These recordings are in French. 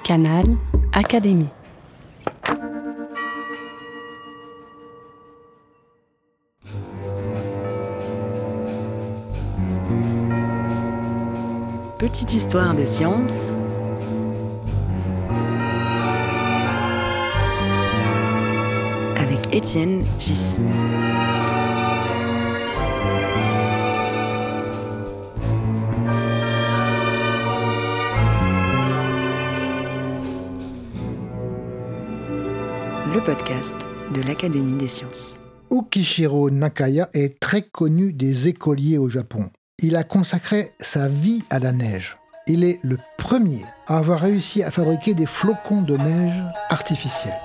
Canal Académie. Petite histoire de science avec Étienne Gis. Le podcast de l'Académie des sciences. Ukishiro Nakaya est très connu des écoliers au Japon. Il a consacré sa vie à la neige. Il est le premier à avoir réussi à fabriquer des flocons de neige artificiels.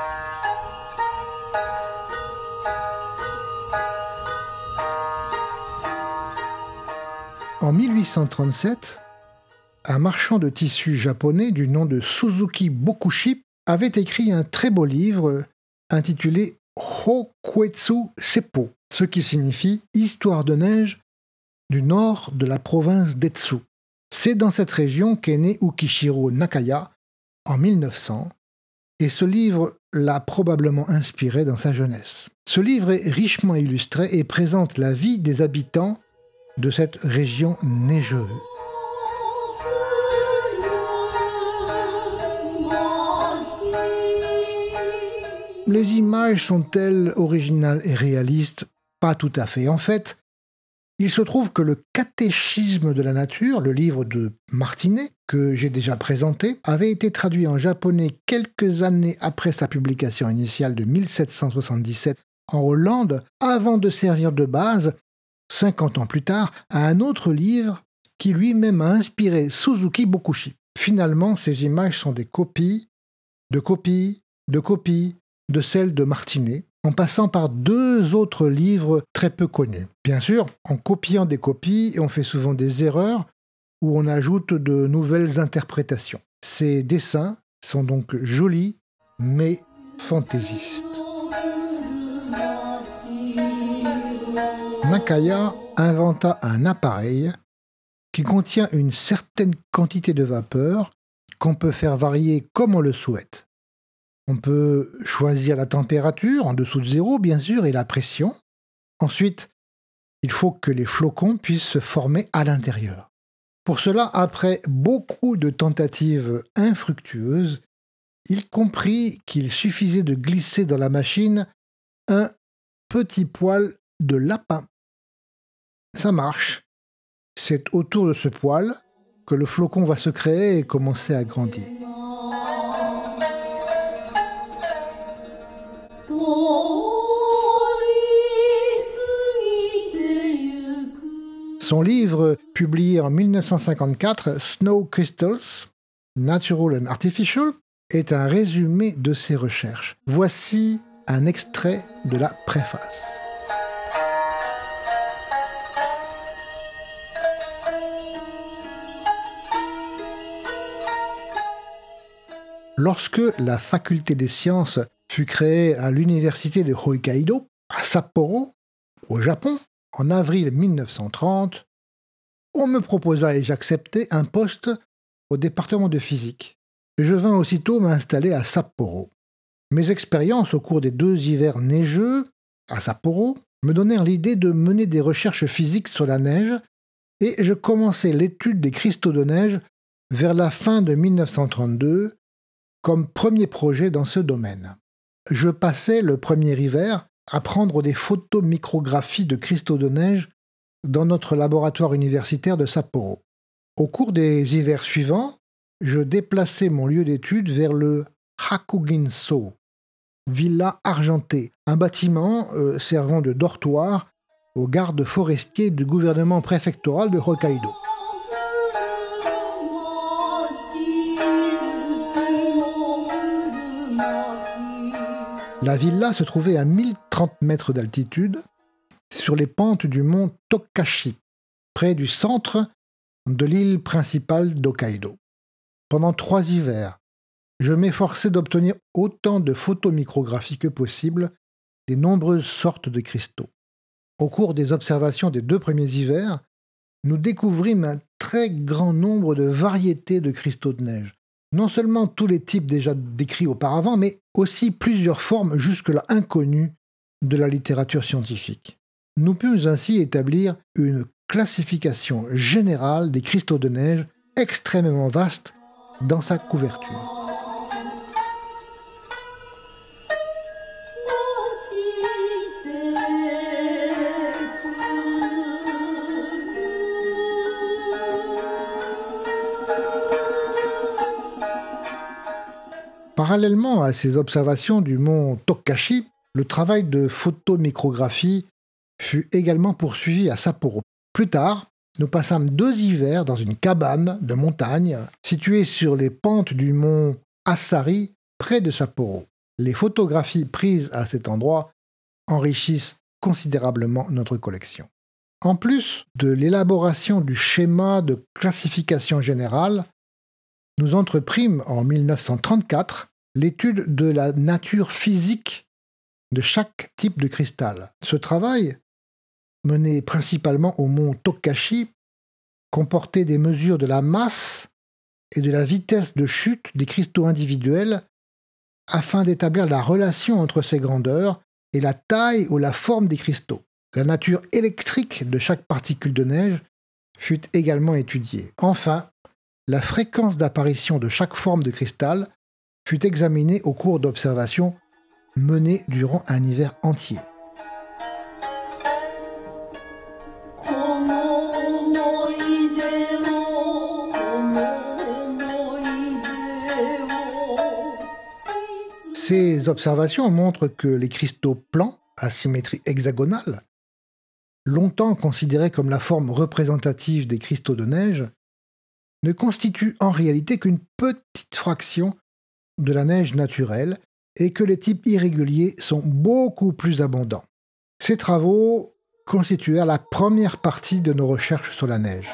En 1837, un marchand de tissus japonais du nom de Suzuki Bokushi avait écrit un très beau livre intitulé Hokuetsu Seppo, ce qui signifie « Histoire de neige du nord de la province d'Etsu ». C'est dans cette région qu'est né Ukishiro Nakaya en 1900, et ce livre l'a probablement inspiré dans sa jeunesse. Ce livre est richement illustré et présente la vie des habitants de cette région neigeuse. Les images sont-elles originales et réalistes ? Pas tout à fait. En fait, il se trouve que le Catéchisme de la nature, le livre de Martinet, que j'ai déjà présenté, avait été traduit en japonais quelques années après sa publication initiale de 1777 en Hollande, avant de servir de base, 50 ans plus tard, à un autre livre qui lui-même a inspiré Suzuki Bokushi. Finalement, ces images sont des copies, de celles de Martinet, en passant par deux autres livres très peu connus. Bien sûr, en copiant des copies, on fait souvent des erreurs ou on ajoute de nouvelles interprétations. Ces dessins sont donc jolis, mais fantaisistes. Nakaya inventa un appareil qui contient une certaine quantité de vapeur qu'on peut faire varier comme on le souhaite. On peut choisir la température, en dessous de zéro bien sûr, et la pression. Ensuite, il faut que les flocons puissent se former à l'intérieur. Pour cela, après beaucoup de tentatives infructueuses, il comprit qu'il suffisait de glisser dans la machine un petit poil de lapin. Ça marche. C'est autour de ce poil que le flocon va se créer et commencer à grandir. Son livre, publié en 1954, Snow Crystals, Natural and Artificial, est un résumé de ses recherches. Voici un extrait de la préface. Lorsque la faculté des sciences fut créée à l'université de Hokkaido, à Sapporo, au Japon, en avril 1930, on me proposa et j'acceptai un poste au département de physique. Je vins aussitôt m'installer à Sapporo. Mes expériences au cours des 2 hivers neigeux à Sapporo me donnèrent l'idée de mener des recherches physiques sur la neige et je commençai l'étude des cristaux de neige vers la fin de 1932 comme premier projet dans ce domaine. Je passai le premier hiver à prendre des photomicrographies de cristaux de neige dans notre laboratoire universitaire de Sapporo. Au cours des hivers suivants, je déplaçai mon lieu d'étude vers le Hakuginso, Villa Argentée, un bâtiment servant de dortoir aux gardes forestiers du gouvernement préfectoral de Hokkaido. La villa se trouvait à 1030 mètres d'altitude, sur les pentes du mont Tokachi, près du centre de l'île principale d'Hokkaido. Pendant 3 hivers, je m'efforçais d'obtenir autant de photomicrographies que possible des nombreuses sortes de cristaux. Au cours des observations des 2 premiers hivers, nous découvrîmes un très grand nombre de variétés de cristaux de neige. Non seulement tous les types déjà décrits auparavant, mais aussi plusieurs formes jusque-là inconnues de la littérature scientifique. Nous pûmes ainsi établir une classification générale des cristaux de neige extrêmement vaste dans sa couverture. Parallèlement à ces observations du mont Tokachi, le travail de photomicrographie fut également poursuivi à Sapporo. Plus tard, nous passâmes 2 hivers dans une cabane de montagne située sur les pentes du mont Asari, près de Sapporo. Les photographies prises à cet endroit enrichissent considérablement notre collection. En plus de l'élaboration du schéma de classification générale, nous entreprîmes en 1934 l'étude de la nature physique de chaque type de cristal. Ce travail, mené principalement au mont Tokachi, comportait des mesures de la masse et de la vitesse de chute des cristaux individuels afin d'établir la relation entre ces grandeurs et la taille ou la forme des cristaux. La nature électrique de chaque particule de neige fut également étudiée. Enfin, la fréquence d'apparition de chaque forme de cristal fut examinée au cours d'observations menées durant un hiver entier. Ces observations montrent que les cristaux plans, à symétrie hexagonale, longtemps considérés comme la forme représentative des cristaux de neige, ne constituent en réalité qu'une petite fraction de la neige naturelle et que les types irréguliers sont beaucoup plus abondants. Ces travaux constituèrent la première partie de nos recherches sur la neige.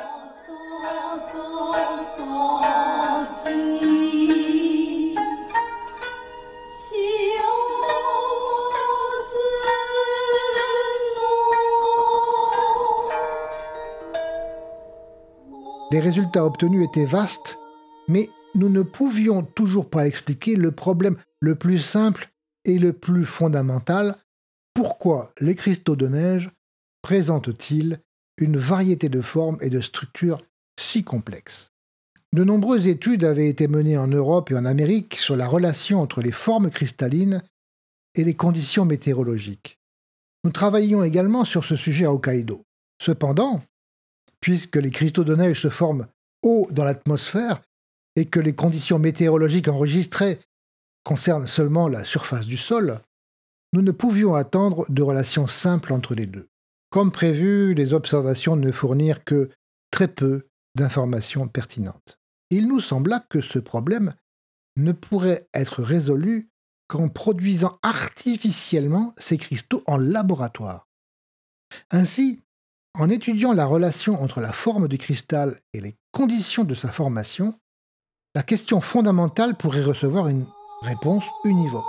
Les résultats obtenus étaient vastes, mais nous ne pouvions toujours pas expliquer le problème le plus simple et le plus fondamental: pourquoi les cristaux de neige présentent-ils une variété de formes et de structures si complexes? De nombreuses études avaient été menées en Europe et en Amérique sur la relation entre les formes cristallines et les conditions météorologiques. Nous travaillions également sur ce sujet à Hokkaido. Cependant, puisque les cristaux de neige se forment haut dans l'atmosphère et que les conditions météorologiques enregistrées concernent seulement la surface du sol, nous ne pouvions attendre de relations simples entre les deux. Comme prévu, les observations ne fournirent que très peu d'informations pertinentes. Il nous sembla que ce problème ne pourrait être résolu qu'en produisant artificiellement ces cristaux en laboratoire. Ainsi, en étudiant la relation entre la forme du cristal et les conditions de sa formation, la question fondamentale pourrait recevoir une réponse univoque.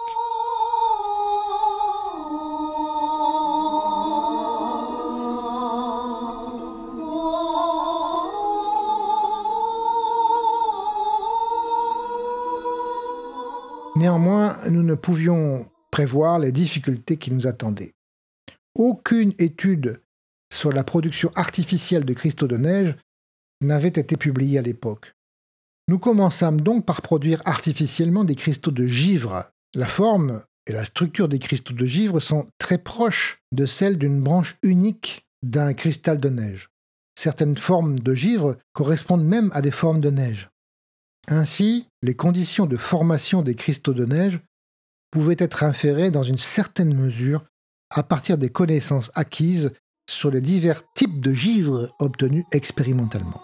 Néanmoins, nous ne pouvions prévoir les difficultés qui nous attendaient. Aucune étude sur la production artificielle de cristaux de neige n'avait été publiée à l'époque. Nous commençâmes donc par produire artificiellement des cristaux de givre. La forme et la structure des cristaux de givre sont très proches de celles d'une branche unique d'un cristal de neige. Certaines formes de givre correspondent même à des formes de neige. Ainsi, les conditions de formation des cristaux de neige pouvaient être inférées dans une certaine mesure à partir des connaissances acquises sur les divers types de givre obtenus expérimentalement.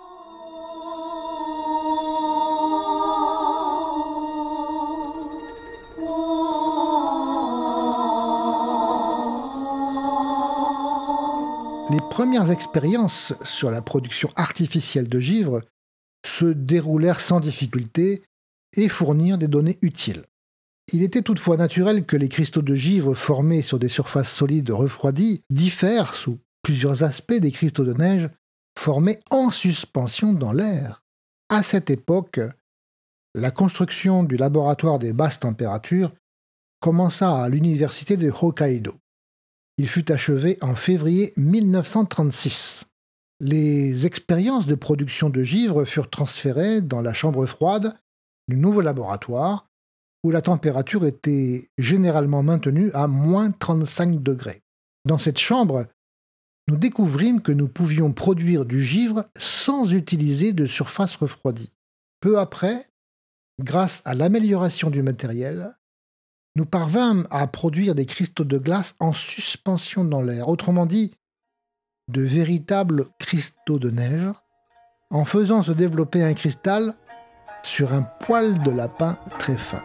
Les premières expériences sur la production artificielle de givre se déroulèrent sans difficulté et fournirent des données utiles. Il était toutefois naturel que les cristaux de givre formés sur des surfaces solides refroidies diffèrent sous plusieurs aspects des cristaux de neige formés en suspension dans l'air. À cette époque, La construction du laboratoire des basses températures commença à l'université de Hokkaido. Il fut achevé en février 1936. Les expériences de production de givre furent transférées dans la chambre froide du nouveau laboratoire, où la température était généralement maintenue à moins 35 degrés. Dans cette chambre, nous découvrîmes que nous pouvions produire du givre sans utiliser de surface refroidie. Peu après, grâce à l'amélioration du matériel, nous parvînmes à produire des cristaux de glace en suspension dans l'air, autrement dit, de véritables cristaux de neige, en faisant se développer un cristal sur un poil de lapin très fin.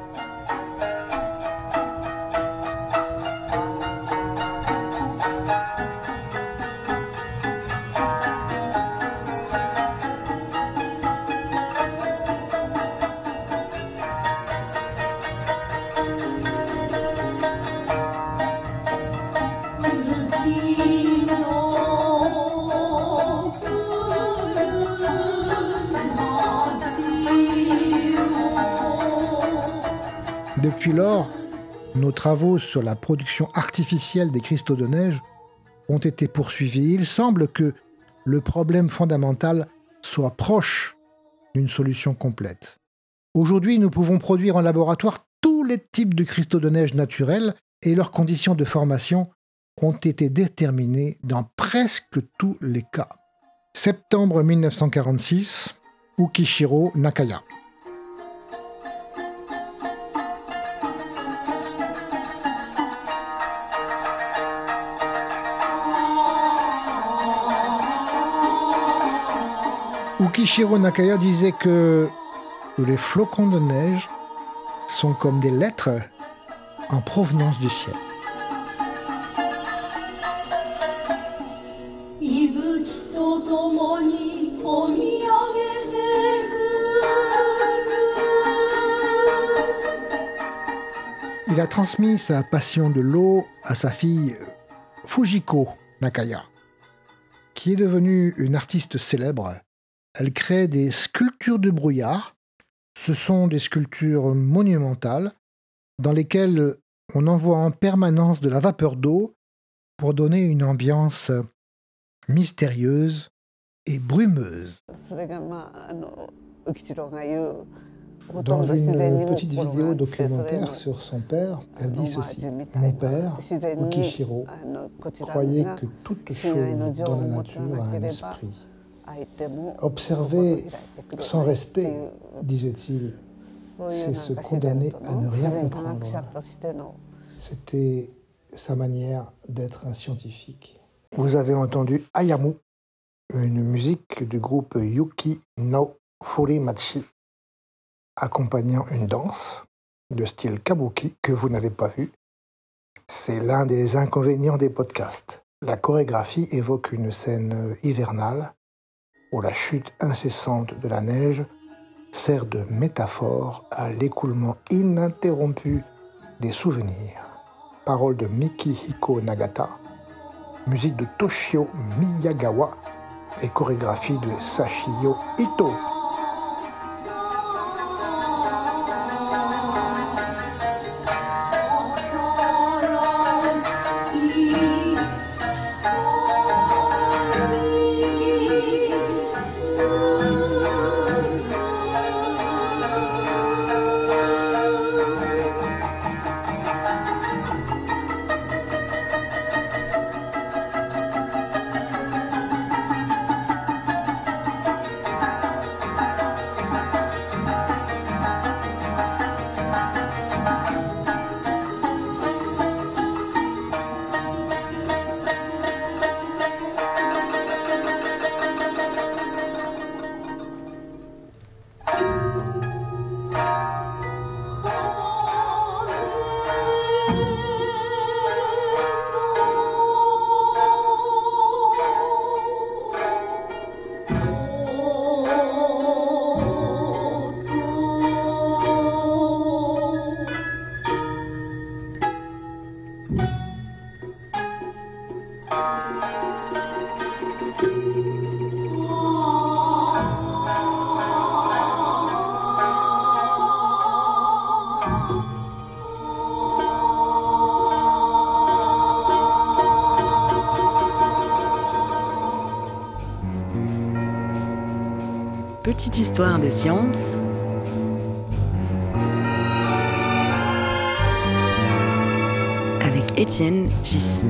Depuis lors, nos travaux sur la production artificielle des cristaux de neige ont été poursuivis. Il semble que le problème fondamental soit proche d'une solution complète. Aujourd'hui, nous pouvons produire en laboratoire tous les types de cristaux de neige naturels et leurs conditions de formation ont été déterminées dans presque tous les cas. Septembre 1946, Ukishiro Nakaya. Ukishiro Nakaya disait que les flocons de neige sont comme des lettres en provenance du ciel. Il a transmis sa passion de l'eau à sa fille Fujiko Nakaya, qui est devenue une artiste célèbre. Elle crée des sculptures de brouillard. Ce sont des sculptures monumentales dans lesquelles on envoie en permanence de la vapeur d'eau pour donner une ambiance mystérieuse et brumeuse. Dans une petite vidéo documentaire sur son père, elle dit ceci: « Mon père, Ukishiro, croyait que toute chose dans la nature a un esprit. Observer sans respect, disait-il, c'est se condamner à ne rien comprendre. » C'était sa manière d'être un scientifique. Vous avez entendu Ayamu, une musique du groupe Yuki no Furimachi, accompagnant une danse de style kabuki que vous n'avez pas vue. C'est l'un des inconvénients des podcasts. La chorégraphie évoque une scène hivernale où la chute incessante de la neige sert de métaphore à l'écoulement ininterrompu des souvenirs. Paroles de Mikihiko Nagata, musique de Toshio Miyagawa et chorégraphie de Sachio Ito. Petite histoire de science avec Étienne Gissy.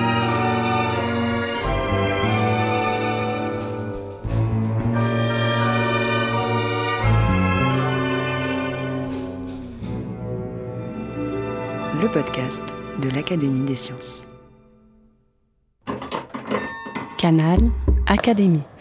Le podcast de l'Académie des sciences. Canal Académie.